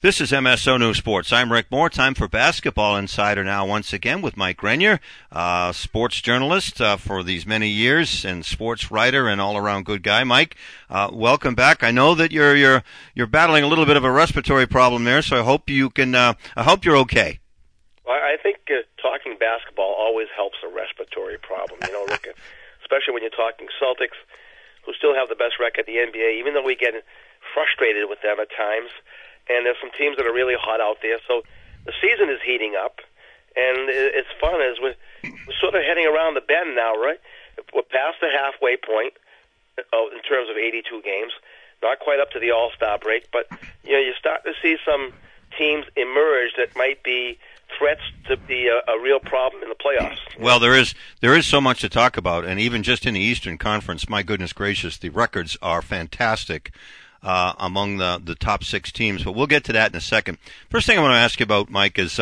This is MSO News Sports. I'm Rick Moore. Time for Basketball Insider now once again with Mike Grenier, sports journalist for these many years and sports writer and all-around good guy. Mike, welcome back. I know that you're battling a little bit of a respiratory problem there, so I hope you can. I hope you're okay. Well, I think talking basketball always helps a respiratory problem. You know, Rick, especially when you're talking Celtics, who still have the best record in the NBA, even though we get frustrated with them at times. And there's some teams that are really hot out there. So the season is heating up, and it's fun as we're sort of heading around the bend now, right? We're past the halfway point in terms of 82 games. Not quite up to the All-Star break, but you start to see some teams emerge that might be threats to be a real problem in the playoffs. Well, there is so much to talk about, and even just in the Eastern Conference, my goodness gracious, the records are fantastic. Among the top six teams, but we'll get to that in a second. First thing I want to ask you about, Mike, is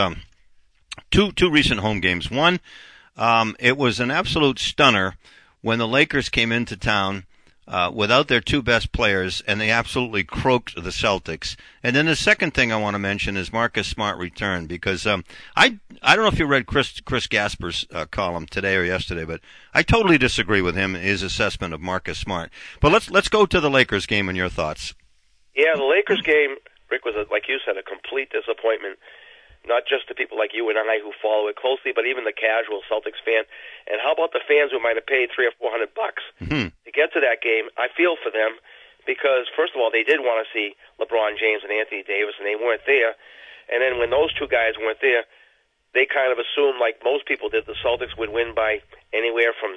two recent home games. One, it was an absolute stunner when the Lakers came into town without their two best players, and they absolutely croaked the Celtics. And then the second thing I want to mention is Marcus Smart returned, because I don't know if you read Chris Gasper's column today or yesterday, but I totally disagree with him in his assessment of Marcus Smart. But let's go to the Lakers game and your thoughts. Yeah, the Lakers game, Rick, was, like you said, a complete disappointment, not just to people like you and I who follow it closely, but even the casual Celtics fan. And how about the fans who might have paid $300 or $400 to get to that game? I feel for them because, first of all, they did want to see LeBron James and Anthony Davis, and they weren't there. And then when those two guys weren't there, they kind of assumed, like most people did, the Celtics would win by anywhere from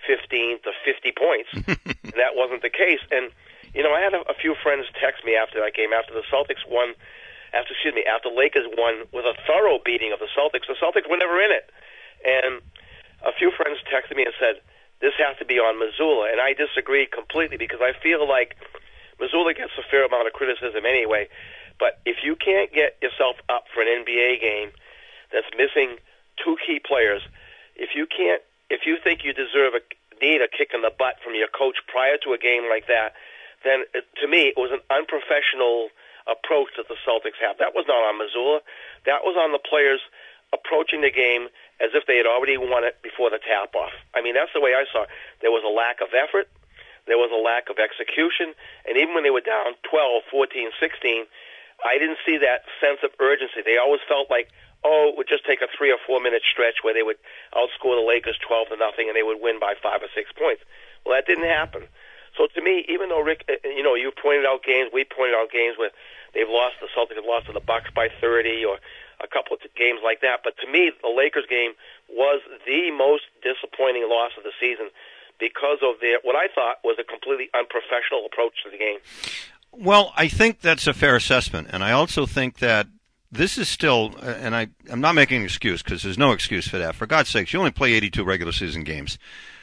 15 to 50 points. And that wasn't the case. And I had a few friends text me after that game, after the Celtics won, after Lakers won with a thorough beating of the Celtics. The Celtics were never in it. And a few friends texted me and said, this has to be on Mazzulla. And I disagree completely because I feel like Mazzulla gets a fair amount of criticism anyway. But if you can't get yourself up for an NBA game that's missing two key players, if you think you need a kick in the butt from your coach prior to a game like that, then to me it was an unprofessional approach that the Celtics have. That was not on Mazzulla. That was on the players approaching the game as if they had already won it before the tap-off. I mean, that's the way I saw it. There was a lack of effort. There was a lack of execution. And even when they were down 12, 14, 16, I didn't see that sense of urgency. They always felt like, it would just take a 3 or 4 minute stretch where they would outscore the Lakers 12-0 and they would win by 5 or 6 points. Well, that didn't happen. So to me, even though Rick, you pointed out games, we pointed out games where the Celtics have lost to the Bucks by 30 or a couple of games like that. But to me, the Lakers game was the most disappointing loss of the season because of what I thought was a completely unprofessional approach to the game. Well, I think that's a fair assessment, and I also think that this is still, and I'm not making an excuse because there's no excuse for that. For God's sakes, you only play 82 regular season games.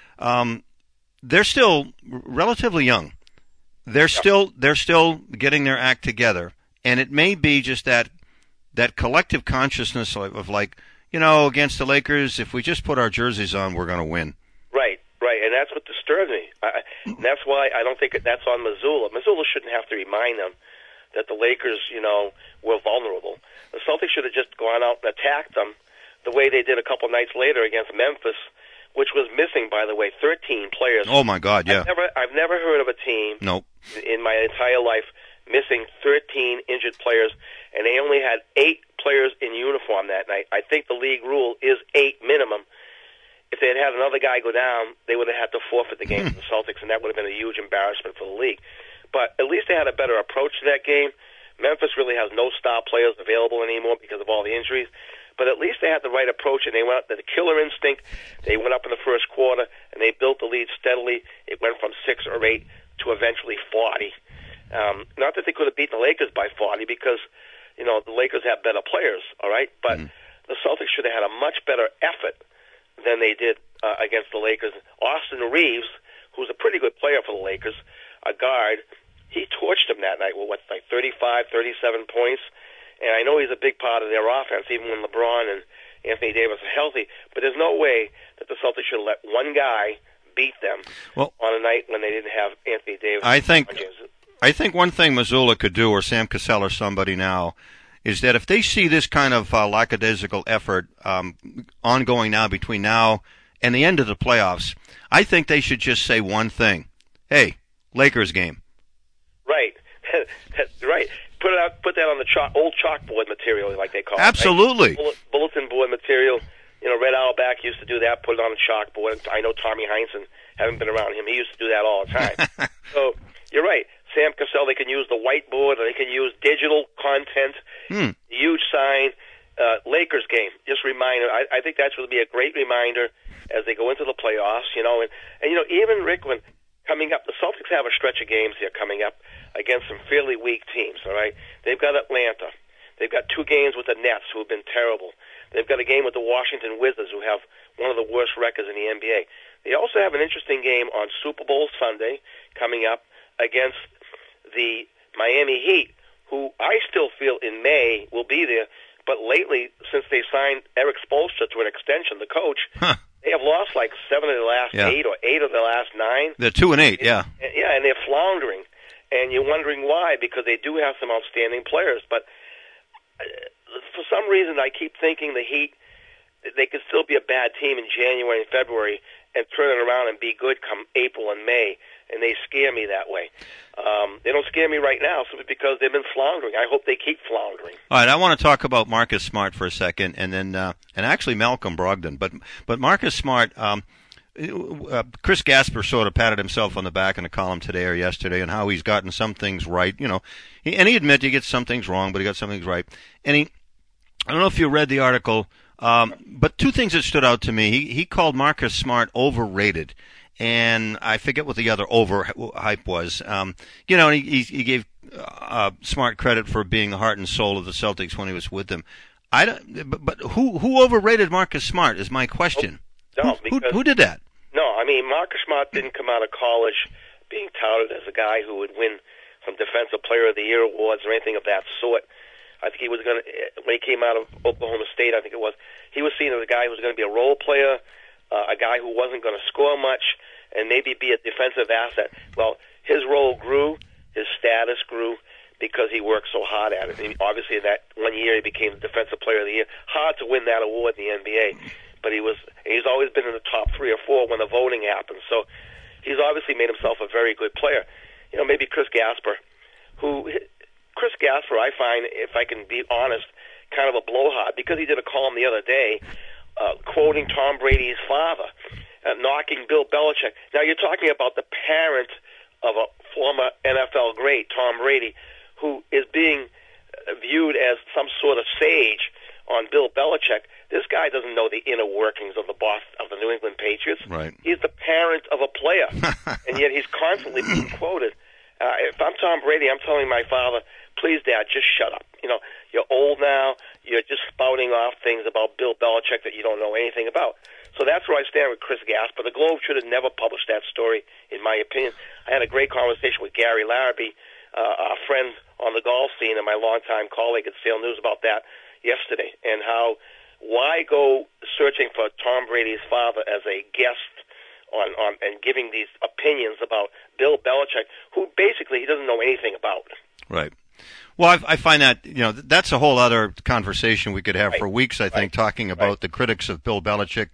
They're still relatively young. They're still getting their act together, and it may be just that collective consciousness of like, against the Lakers, if we just put our jerseys on, we're going to win. Right, and that's what disturbs me. And that's why I don't think that's on Mazzulla. Mazzulla shouldn't have to remind them that the Lakers, were vulnerable. The Celtics should have just gone out and attacked them the way they did a couple nights later against Memphis, which was missing, by the way, 13 players. Oh, my God, yeah. I've never heard of a team in my entire life missing 13 injured players, and they only had 8 players in uniform that night. I think the league rule is 8 minimum. If they had had another guy go down, they would have had to forfeit the game to the Celtics, and that would have been a huge embarrassment for the league. But at least they had a better approach to that game. Memphis really has no star players available anymore because of all the injuries. But at least they had the right approach, and they went out to the killer instinct. They went up in the first quarter, and they built the lead steadily. It went from 6 or 8 to eventually 40. Not that they could have beaten the Lakers by 40 because, the Lakers have better players, all right? But the Celtics should have had a much better effort than they did against the Lakers. Austin Reeves, who's a pretty good player for the Lakers, a guard, he torched them that night with, 35, 37 points. And I know he's a big part of their offense, even when LeBron and Anthony Davis are healthy. But there's no way that the Celtics should have let one guy beat them on a night when they didn't have Anthony Davis. I think one thing Mazzulla could do, or Sam Cassell or somebody now, is that if they see this kind of lackadaisical effort ongoing now between now and the end of the playoffs, I think they should just say one thing. Hey, Lakers game. Right. Right. Put that on the old chalkboard material, like they call it. Absolutely. Right? Bulletin board material. Red Auerbach used to do that, put it on a chalkboard. I know Tommy Heinsohn, having been around him, he used to do that all the time. So, you're right. Sam Cassell, they can use the whiteboard, or they can use digital content, huge sign, Lakers game. Just reminder. I think that's going to be a great reminder as they go into the playoffs, And even Rick, when coming up, the Celtics have a stretch of games here coming up against some fairly weak teams, all right? They've got Atlanta. They've got 2 games with the Nets, who have been terrible. They've got a game with the Washington Wizards, who have one of the worst records in the NBA. They also have an interesting game on Super Bowl Sunday coming up against the Miami Heat, who I still feel in May will be there. But lately, since they signed Eric Spoelstra to an extension, the coach, they have lost like 7 of the last 8 or 8 of the last 9. They're 2-8, yeah. Yeah, and they're floundering. And you're wondering why, because they do have some outstanding players. But for some reason, I keep thinking the Heat, they could still be a bad team in January and February and turn it around and be good come April and May, and they scare me that way. They don't scare me right now simply because they've been floundering. I hope they keep floundering. All right, I want to talk about Marcus Smart for a second, and then and actually Malcolm Brogdon. But Marcus Smart, Chris Gasper sort of patted himself on the back in a column today or yesterday, and how he's gotten some things right. And he admitted he gets some things wrong, but he got some things right. And I don't know if you read the article, but 2 things that stood out to me. He called Marcus Smart overrated, and I forget what the other overhype was. And he gave Smart credit for being the heart and soul of the Celtics when he was with them. But who overrated Marcus Smart is my question. No, who did that? No, I mean, Marcus Smart didn't come out of college being touted as a guy who would win some Defensive Player of the Year awards or anything of that sort. I think he was going to, when he came out of Oklahoma State, I think it was, he was seen as a guy who was going to be a role player, a guy who wasn't going to score much, and maybe be a defensive asset. Well, his role grew, his status grew, because he worked so hard at it. And obviously, that one year he became the Defensive Player of the Year. Hard to win that award in the NBA, but he's always been in the top 3 or 4 when the voting happens. So he's obviously made himself a very good player. Maybe Chris Gasper, I find, if I can be honest, kind of a blowhard, because he did a column the other day quoting Tom Brady's father, knocking Bill Belichick. Now, you're talking about the parent of a former NFL great, Tom Brady, who is being viewed as some sort of sage on Bill Belichick. This guy doesn't know the inner workings of the New England Patriots. Right. He's the parent of a player, and yet he's constantly being quoted. If I'm Tom Brady, I'm telling my father, please, Dad, just shut up. You're old now. You're just spouting off things about Bill Belichick that you don't know anything about. So that's where I stand with Chris Gasper. The Globe should have never published that story, in my opinion. I had a great conversation with Gary Larrabee, a friend on the golf scene and my longtime colleague at Sale News, about that yesterday, and why go searching for Tom Brady's father as a guest on and giving these opinions about Bill Belichick, who basically he doesn't know anything about. Right. Well, I find that, that's a whole other conversation we could have for weeks, I think, talking about the critics of Bill Belichick,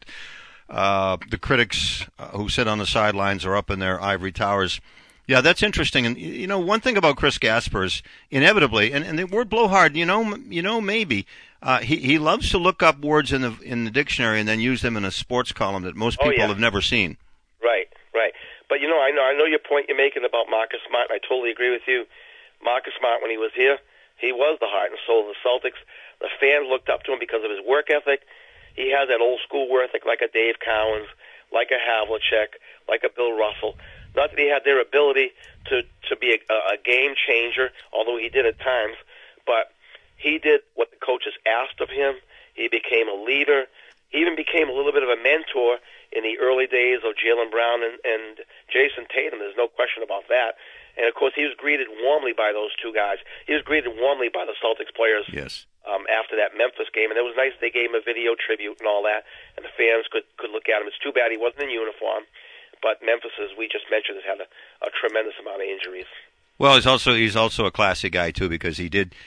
the critics who sit on the sidelines or up in their ivory towers. Yeah, that's interesting. And, one thing about Chris Gasper is inevitably, and the word blowhard, maybe, he loves to look up words in the dictionary and then use them in a sports column that most people have never seen. Right. But, I know your point you're making about Marcus Smart, and I totally agree with you. Marcus Smart, when he was here, he was the heart and soul of the Celtics. The fans looked up to him because of his work ethic. He has that old school work ethic like a Dave Cowens, like a Havlicek, like a Bill Russell. Not that he had their ability to be a game changer, although he did at times, but he did what the coaches asked of him. He became a leader. He even became a little bit of a mentor in the early days of Jaylen Brown and Jason Tatum. There's no question about that. And, of course, he was greeted warmly by those two guys. He was greeted warmly by the Celtics players after that Memphis game. And it was nice they gave him a video tribute and all that, and the fans could look at him. It's too bad he wasn't in uniform. But Memphis, as we just mentioned, has had a tremendous amount of injuries. Well, he's also a classy guy, too, because he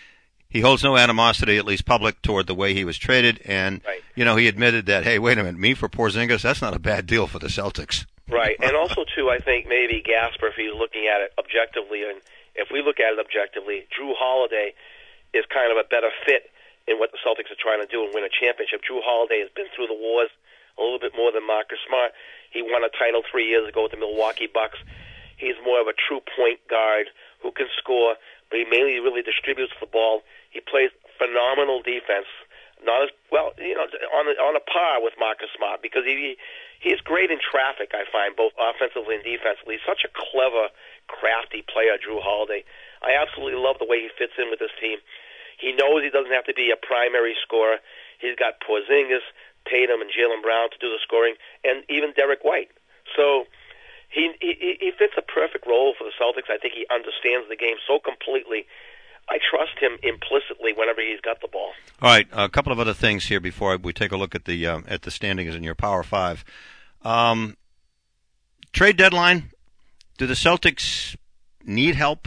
he holds no animosity, at least public, toward the way he was traded. And, right. He admitted that, hey, wait a minute, me for Porzingis, that's not a bad deal for the Celtics. Right. And also, too, I think maybe Gasper, if he's looking at it objectively, and if we look at it objectively, Drew Holiday is kind of a better fit in what the Celtics are trying to do and win a championship. Drew Holiday has been through the wars a little bit more than Marcus Smart. He won a title 3 years ago with the Milwaukee Bucks. He's more of a true point guard who can score, but he mainly really distributes the ball. He plays phenomenal defense, not as well, on a par with Marcus Smart, because he's great in traffic, I find, both offensively and defensively. He's such a clever, crafty player, Drew Holiday. I absolutely love the way he fits in with this team. He knows he doesn't have to be a primary scorer. He's got Porzingis, Tatum, and Jaylen Brown to do the scoring, and even Derek White. So he fits a perfect role for the Celtics. I think he understands the game so completely. I trust him implicitly whenever he's got the ball. All right, a couple of other things here before we take a look at the standings in your Power Five. Trade deadline. Do the Celtics need help?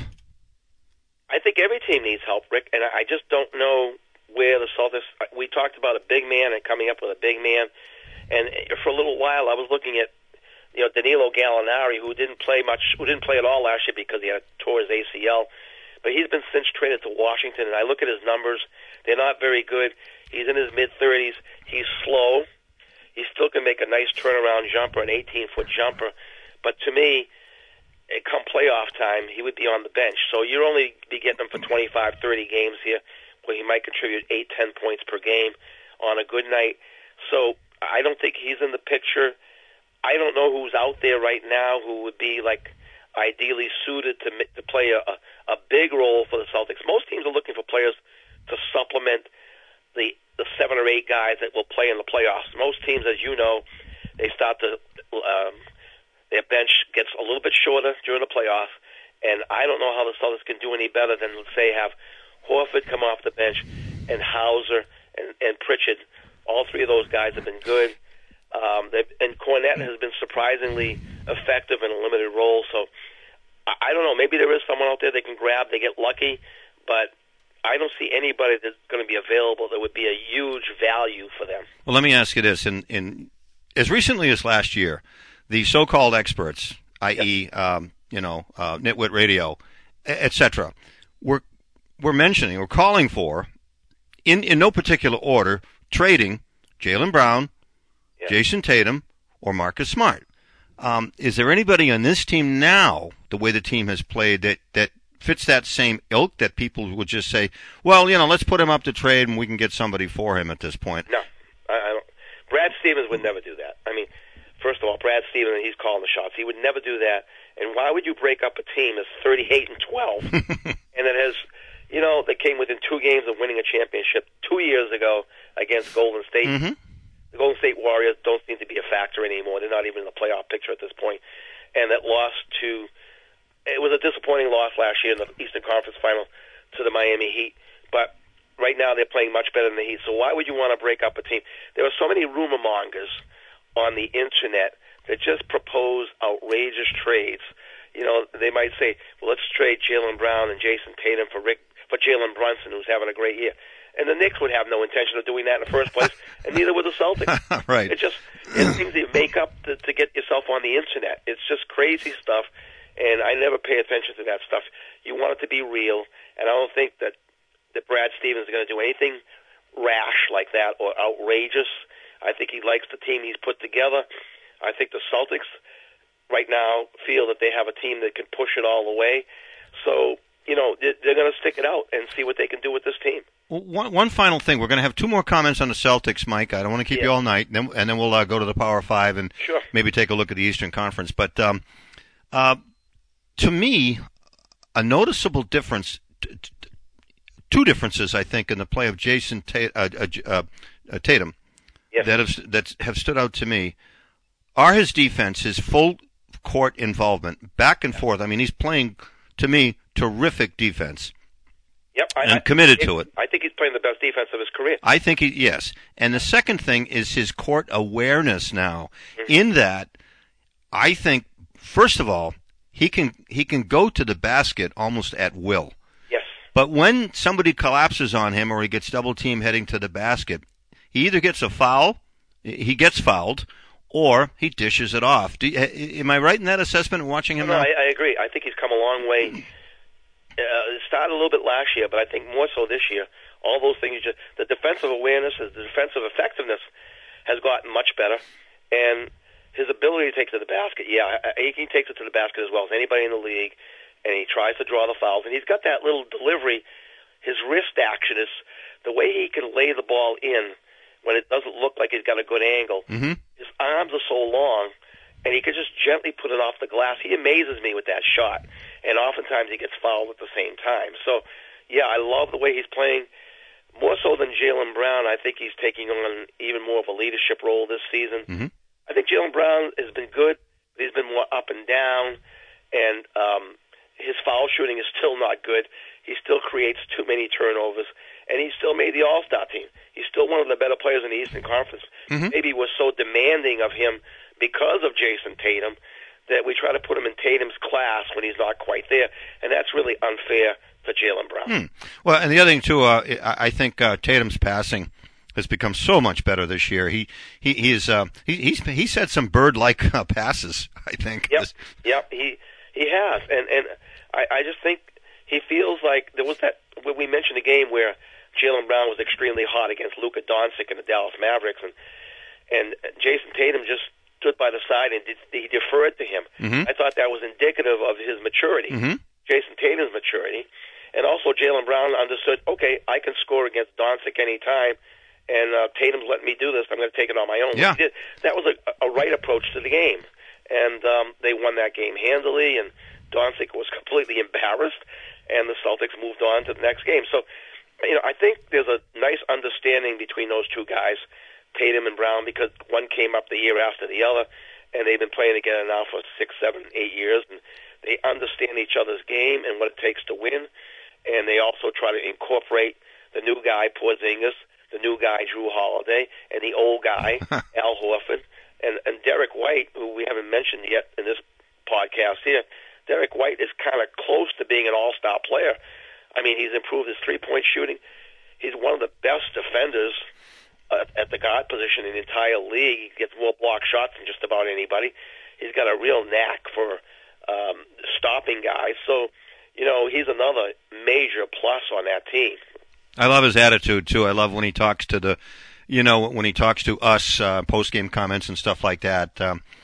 I think every team needs help, Rick, and I just don't know where the Celtics. We talked about a big man and coming up with a big man, and for a little while I was looking at Danilo Gallinari, who didn't play at all last year because he had tore his ACL. But he's been since traded to Washington, and I look at his numbers. They're not very good. He's in his mid-30s. He's slow. He still can make a nice turnaround jumper, an 18-foot jumper. But to me, come playoff time, he would be on the bench. So you'd only be getting him for 25, 30 games here, where he might contribute 8, 10 points per game on a good night. So I don't think he's in the picture. I don't know who's out there right now who would be ideally suited to play a big role for the Celtics. Most teams are looking for players to supplement the 7 or 8 guys that will play in the playoffs. Most teams, as you know, they start to their bench gets a little bit shorter during the playoffs, and I don't know how the Celtics can do any better than, let's say, have Horford come off the bench and Hauser and Pritchard. All 3 of those guys have been good. And Cornette has been surprisingly effective in a limited role. So I don't know. Maybe there is someone out there they can grab. They get lucky, but I don't see anybody that's going to be available that would be a huge value for them. Well, let me ask you this: in as recently as last year, the so-called experts, i.e., Nitwit Radio, etc., we're calling for, in no particular order, trading Jaylen Brown, Jason Tatum, or Marcus Smart. Is there anybody on this team now, the way the team has played, that fits that same ilk, that people would just say, well, let's put him up to trade and we can get somebody for him at this point? No. I don't. Brad Stevens would never do that. I mean, first of all, Brad Stevens, he's calling the shots. He would never do that. And why would you break up a team that's 38-12 and that has, that came within 2 games of winning a championship 2 years ago against Golden State? Mm-hmm. The Golden State Warriors don't seem to be a factor anymore. They're not even in the playoff picture at this point. And that it was a disappointing loss last year in the Eastern Conference Final to the Miami Heat. But right now they're playing much better than the Heat. So why would you want to break up a team? There are so many rumor mongers on the Internet that just propose outrageous trades. They might say, well, let's trade Jaylen Brown and Jason Tatum for Jalen Brunson, who's having a great year. And the Knicks would have no intention of doing that in the first place, and neither would the Celtics. Right. It's things that you make up to get yourself on the Internet. It's just crazy stuff, and I never pay attention to that stuff. You want it to be real, and I don't think that Brad Stevens is going to do anything rash like that or outrageous. I think he likes the team he's put together. I think the Celtics right now feel that they have a team that can push it all the way. So, they're going to stick it out and see what they can do with this team. One final thing. We're going to have 2 more comments on the Celtics, Mike. I don't want to keep you all night, and then we'll go to the Power 5 and maybe take a look at the Eastern Conference. But to me, a noticeable difference, 2 differences, I think, in the play of Jason Tatum that have stood out to me are his defense, his full court involvement, back and forth. I mean, he's playing, to me, terrific defense. Yep, I'm committed to it. I think he's playing the best defense of his career. I think yes. And the second thing is his court awareness now. Mm-hmm. In that, I think, first of all, he can go to the basket almost at will. Yes. But when somebody collapses on him or he gets double team heading to the basket, he either gets a foul, he gets fouled, or he dishes it off. Am I right in that assessment watching him now? I agree. I think he's come a long way. It started a little bit last year, but I think more so this year. All those things, the defensive awareness, the defensive effectiveness has gotten much better, and his ability to take it to the basket, he takes it to the basket as well as anybody in the league, and he tries to draw the fouls, and he's got that little delivery. His wrist action is the way he can lay the ball in when it doesn't look like he's got a good angle. Mm-hmm. His arms are so long, and he can just gently put it off the glass. He amazes me with that shot, and oftentimes he gets fouled at the same time. So, I love the way he's playing. More so than Jaylen Brown, I think he's taking on even more of a leadership role this season. Mm-hmm. I think Jaylen Brown has been good. He's been more up and down, and his foul shooting is still not good. He still creates too many turnovers, and he still made the All-Star team. He's still one of the better players in the Eastern Conference. Mm-hmm. Maybe we're so demanding of him because of Jason Tatum that we try to put him in Tatum's class when he's not quite there, and that's really unfair to Jaylen Brown. Well, and the other thing too, I think Tatum's passing has become so much better this year. He's had some bird-like passes, I think. Yep, he has, and I just think he feels like there was that when we mentioned the game where Jaylen Brown was extremely hot against Luka Doncic and the Dallas Mavericks, and Jason Tatum just stood by the side and he deferred to him. Mm-hmm. I thought that was indicative of his maturity, Jason Tatum's maturity. And also Jaylen Brown understood, okay, I can score against Doncic any time, and Tatum's letting me do this. I'm going to take it on my own. Yeah. That was a right approach to the game. And they won that game handily, and Doncic was completely embarrassed, and the Celtics moved on to the next game. So, I think there's a nice understanding between those two guys, Tatum and Brown, because one came up the year after the other, and they've been playing together now for 6, 7, 8 years, and they understand each other's game and what it takes to win. And they also try to incorporate the new guy, Porzingis, the new guy, Drew Holiday, and the old guy, Al Horford, and Derek White, who we haven't mentioned yet in this podcast here. Derek White is kind of close to being an all-star player. I mean, he's improved his three-point shooting. He's one of the best defenders at the guard position in the entire league. He gets more block shots than just about anybody. He's got a real knack for stopping guys. So, he's another major plus on that team. I love his attitude too. I love when he talks to when he talks to us, post-game comments and stuff like that.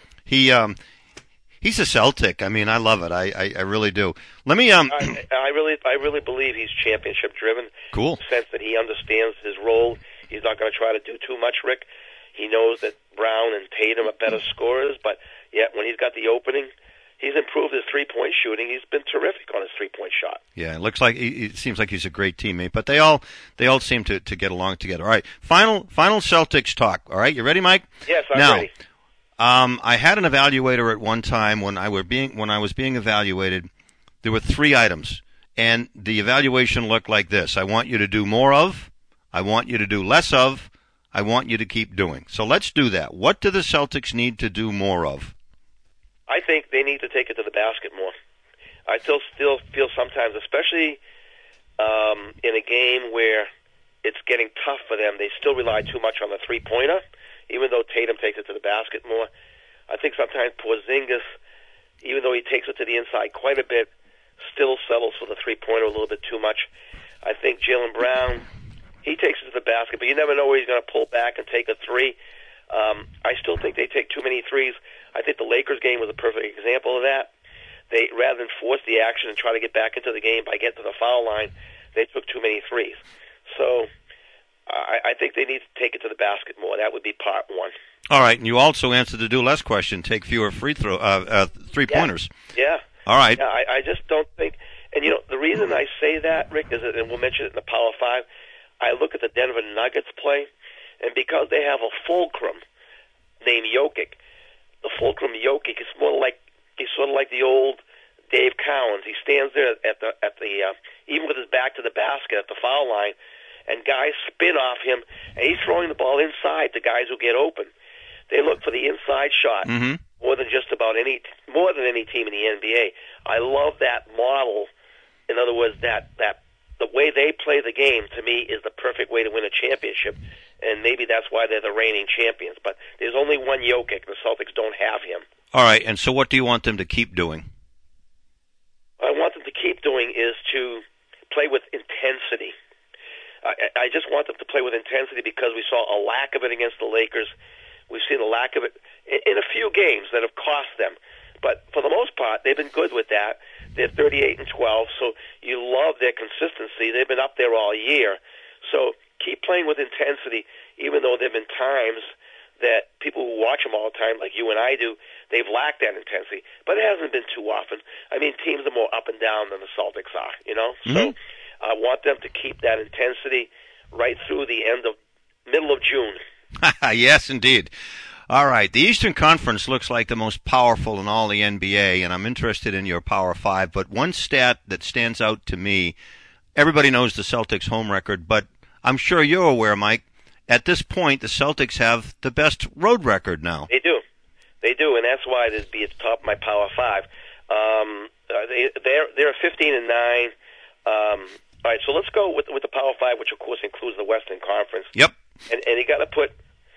He's a Celtic. I mean, I love it. I really do. Let me. I really believe he's championship driven. Cool. In the sense that he understands his role. He's not going to try to do too much, Rick. He knows that Brown and Tatum are better scorers, but yet when he's got the opening, he's improved his three-point shooting. He's been terrific on his three-point shot. Yeah, it seems like he's a great teammate. But they all seem to get along together. All right, final Celtics talk. All right, you ready, Mike? Yes, I'm ready. I had an evaluator at one time when I was being evaluated. There were 3 items, and the evaluation looked like this: I want you to do more of, I want you to do less of, I want you to keep doing. So let's do that. What do the Celtics need to do more of? I think they need to take it to the basket more. I still feel sometimes, especially in a game where it's getting tough for them, they still rely too much on the three-pointer, even though Tatum takes it to the basket more. I think sometimes Porzingis, even though he takes it to the inside quite a bit, still settles for the three-pointer a little bit too much. I think Jaylen Brown, he takes it to the basket, but you never know where he's going to pull back and take a three. I still think they take too many threes. I think the Lakers game was a perfect example of that. They, rather than force the action and try to get back into the game by getting to the foul line, they took too many threes. So I think they need to take it to the basket more. That would be part one. All right, and you also answered the do less question: take fewer three-pointers. Yeah. All right. Yeah, I just don't think. And the reason I say that, Rick, is that, and we'll mention it in the Power 5. I look at the Denver Nuggets play, and because they have a fulcrum named Jokic, the fulcrum Jokic is he's sort of like the old Dave Cowens. He stands there at the even with his back to the basket at the foul line, and guys spin off him, and he's throwing the ball inside to guys who get open. They look for the inside shot more than any team in the NBA. I love that model. In other words, that the way they play the game, to me, is the perfect way to win a championship, and maybe that's why they're the reigning champions. But there's only one Jokic. The Celtics don't have him. All right, and so what do you want them to keep doing? What I want them to keep doing is to play with intensity. I just want them to play with intensity because we saw a lack of it against the Lakers. We've seen a lack of it in a few games that have cost them. But for the most part, they've been good with that. They're 38-12, so you love their consistency. They've been up there all year. So keep playing with intensity, even though there have been times that people who watch them all the time, like you and I do, they've lacked that intensity. But it hasn't been too often. I mean, teams are more up and down than the Celtics are, you know? Mm-hmm. So I want them to keep that intensity right through the middle of June. Yes, indeed. All right. The Eastern Conference looks like the most powerful in all the NBA, and I'm interested in your Power Five. But one stat that stands out to me, everybody knows the Celtics' home record, but I'm sure you're aware, Mike, at this point the Celtics have the best road record now. They do, and that's why they'd be at the top of my Power Five. They're 15-9. All right, so let's go with the Power Five, which of course includes the Western Conference. Yep. And you got to put.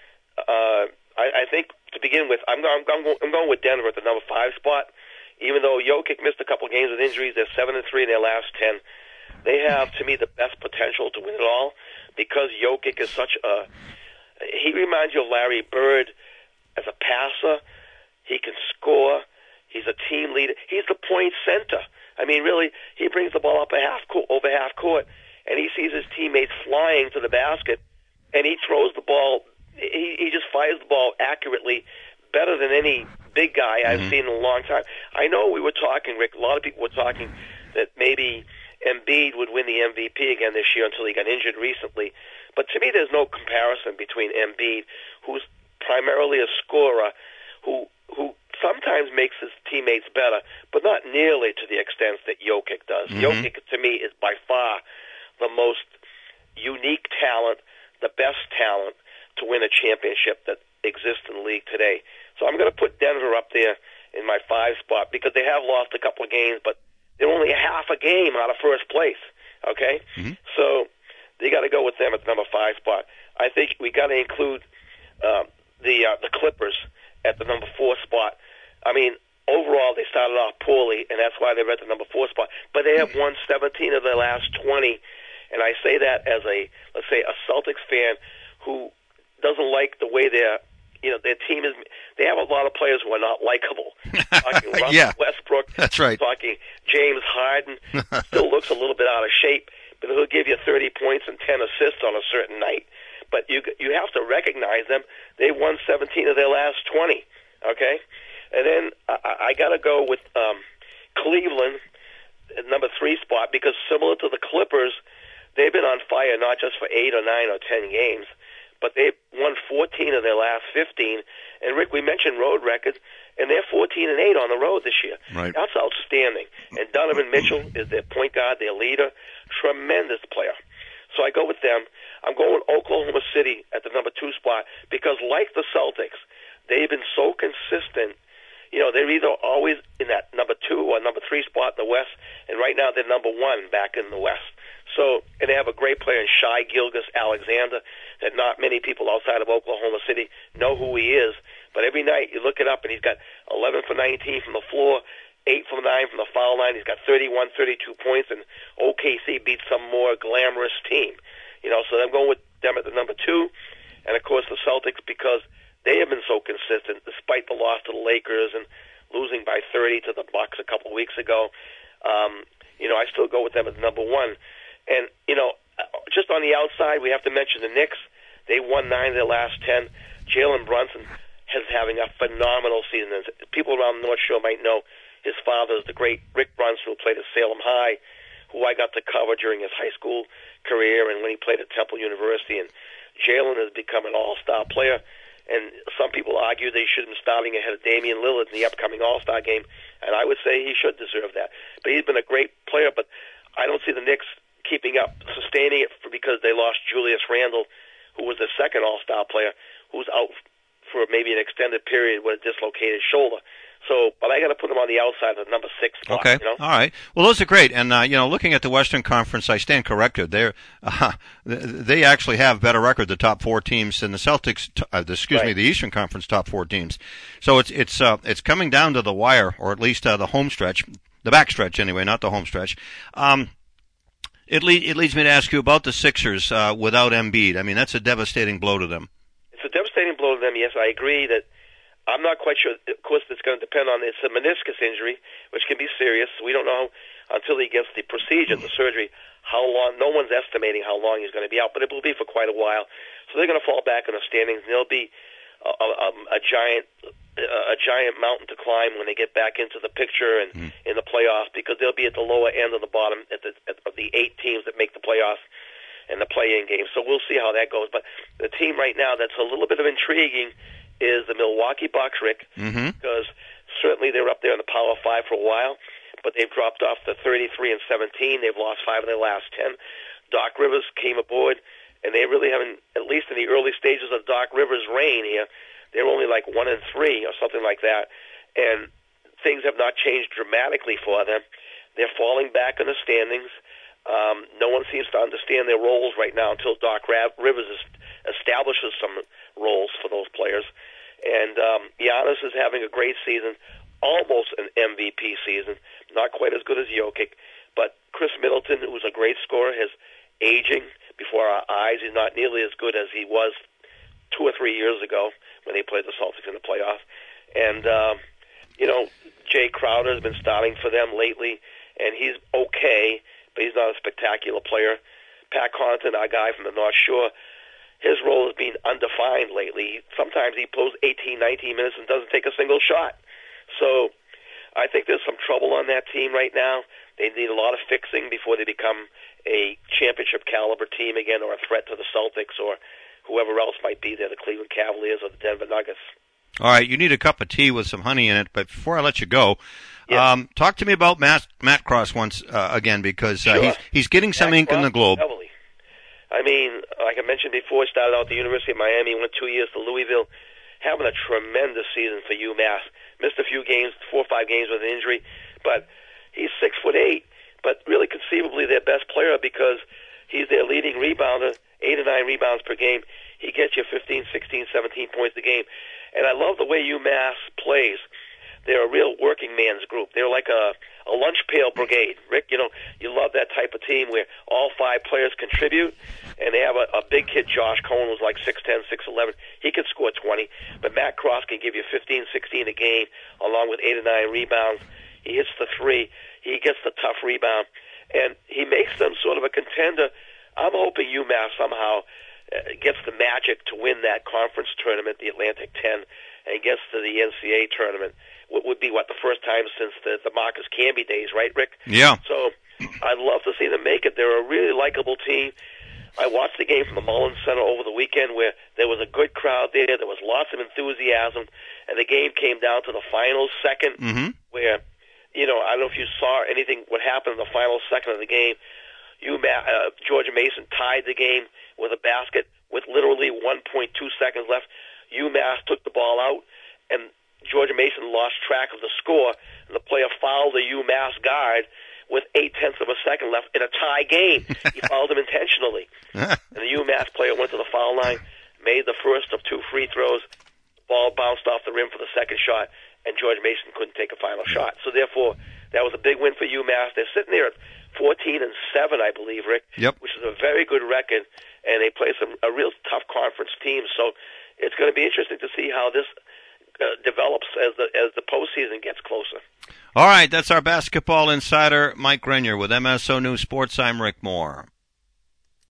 I think to begin with, I'm going with Denver at the number 5 spot. Even though Jokic missed a couple games with injuries, they're 7-3 in their last 10. They have, to me, the best potential to win it all because Jokic is such a. He reminds you of Larry Bird as a passer. He can score. He's a team leader. He's the point center. I mean, really, he brings the ball up over half court, and he sees his teammates flying to the basket, and he throws the ball. He just fires the ball accurately, better than any big guy I've seen in a long time. I know we were talking, Rick, a lot of people were talking that maybe Embiid would win the MVP again this year until he got injured recently. But to me, there's no comparison between Embiid, who's primarily a scorer, who sometimes makes his teammates better, but not nearly to the extent that Jokic does. Jokic, to me, is by far the most unique talent, the best talent to win a championship that exists in the league today. So I'm going to put Denver up there in my 5 spot because they have lost a couple of games, but they're only half a game out of first place. Okay, so they got to go with them at the number 5 spot. I think we got to include the Clippers at the number 4 spot. I mean, overall they started off poorly, and that's why they're at the number 4 spot. But they have won 17 of their last 20, and I say that as let's say a Celtics fan who doesn't like the way their team is. They have a lot of players who are not likable. Talking Russell Westbrook. That's right. Talking James Harden. Still looks a little bit out of shape, but he'll give you 30 points and 10 assists on a certain night. But you have to recognize them. They won 17 of their last 20. Okay, and then I got to go with Cleveland at number 3 spot because similar to the Clippers, they've been on fire not just for 8 or 9 or 10 games, but they've won 14 of their last 15. And Rick, we mentioned road records, and they're 14-8 on the road this year. Right. That's outstanding. And Donovan Mitchell is their point guard, their leader, tremendous player. So I go with them. I'm going with Oklahoma City at the number 2 spot because, like the Celtics, they've been so consistent. You know, they're either always in that number 2 or number 3 spot in the West, and right now they're number 1 back in the West. So, and they have a great player in Shai Gilgeous-Alexander that not many people outside of Oklahoma City know who he is. But every night you look it up, and he's got 11 for 19 from the floor, 8 for 9 from the foul line. He's got 31, 32 points, and OKC beats some more glamorous team. You know, so I'm going with them at the number 2. And, of course, the Celtics, because they have been so consistent, despite the loss to the Lakers and losing by 30 to the Bucks a couple of weeks ago. You know, I still go with them at number 1. And, you know, just on the outside, we have to mention the Knicks. They won 9 of their last 10. Jalen Brunson is having a phenomenal season. As people around the North Shore might know, his father is the great Rick Brunson, who played at Salem High, who I got to cover during his high school career and when he played at Temple University. And Jalen has become an all-star player. And some people argue that he should have been starting ahead of Damian Lillard in the upcoming All-Star game. And I would say he should deserve that. But he's been a great player, but I don't see the Knicks keeping up, sustaining it because they lost Julius Randle, who was the second All-Star player, who's out for maybe an extended period with a dislocated shoulder. So, but I got to put them on the outside of the number 6 spot. Okay. You know? All right. Well, those are great. And, looking at the Western Conference, I stand corrected. They actually have better record, the top 4 teams, than the Celtics, the Eastern Conference top 4 teams. So it's coming down to the wire, or at least the home stretch, the back stretch anyway, not the home stretch. It leads me to ask you about the Sixers without Embiid. I mean, that's a devastating blow to them. It's a devastating blow to them, yes. I agree that I'm not quite sure. Of course, it's going to depend on it's a meniscus injury, which can be serious. We don't know until he gets the procedure, the surgery, how long. No one's estimating how long he's going to be out, but it will be for quite a while. So they're going to fall back in the standings, and there'll be a giant mountain to climb when they get back into the picture and in the playoffs, because they'll be at the lower end of the bottom of the 8 teams that make the playoffs and the play-in game. So we'll see how that goes. But the team right now that's a little bit of intriguing is the Milwaukee Bucks, Rick, because certainly they're up there in the Power 5 for a while, but they've dropped off to 33-17. They've lost 5 of their last 10. Doc Rivers came aboard, and they really haven't, at least in the early stages of Doc Rivers' reign here, they're only like 1-3 or something like that, and things have not changed dramatically for them. They're falling back in the standings. No one seems to understand their roles right now until Doc Rivers establishes some roles for those players. And Giannis is having a great season, almost an MVP season, not quite as good as Jokic. But Chris Middleton, who's a great scorer, is aging before our eyes. He's not nearly as good as he was 2 or 3 years ago when they played the Celtics in the playoffs. And, Jay Crowder has been starting for them lately, and he's okay, but he's not a spectacular player. Pat Connaughton, our guy from the North Shore, his role has been undefined lately. Sometimes he plays 18, 19 minutes and doesn't take a single shot. So I think there's some trouble on that team right now. They need a lot of fixing before they become a championship caliber team again, or a threat to the Celtics or whoever else might be there, the Cleveland Cavaliers or the Denver Nuggets. All right, you need a cup of tea with some honey in it, but before I let you go, talk to me about Matt Cross once again, because he's getting some ink in the Globe. Heavily. I mean, like I mentioned before, started out at the University of Miami, went 2 years to Louisville, having a tremendous season for UMass. Missed a few games, 4 or 5 games with an injury, but he's 6'8", but really conceivably their best player because he's their leading rebounder, 8 or 9 rebounds per game. He gets you 15, 16, 17 points a game. And I love the way UMass plays. They're a real working man's group. They're like a lunch pail brigade. Rick, you love that type of team where all 5 players contribute, and they have a big kid, Josh Cohen, who's like 6'10", 6'11". He can score 20, but Matt Cross can give you 15, 16 a game, along with 8 or 9 rebounds. He hits the 3. He gets the tough rebound, and he makes them sort of a contender. I'm hoping UMass somehow gets the magic to win that conference tournament, the Atlantic 10, and gets to the NCAA tournament. Would be the first time since the Marcus Camby days, right, Rick? Yeah. So I'd love to see them make it. They're a really likable team. I watched the game from the Mullins Center over the weekend where there was a good crowd there. There was lots of enthusiasm, and the game came down to the final second where, I don't know if you saw anything, what happened in the final second of the game. Georgia Mason tied the game with a basket with literally 1.2 seconds left. UMass took the ball out, and Georgia Mason lost track of the score, and the player fouled the UMass guard with 0.8 of a second left in a tie game. He fouled him intentionally. And the UMass player went to the foul line, made the first of 2 free throws, the ball bounced off the rim for the second shot, and George Mason couldn't take a final shot. So therefore, that was a big win for UMass. They're sitting there at 14-7, I believe, Rick, which is a very good record, and they play a real tough conference team. So it's going to be interesting to see how this develops as the postseason gets closer. All right, that's our basketball insider, Mike Grenier, with MSO News Sports. I'm Rick Moore.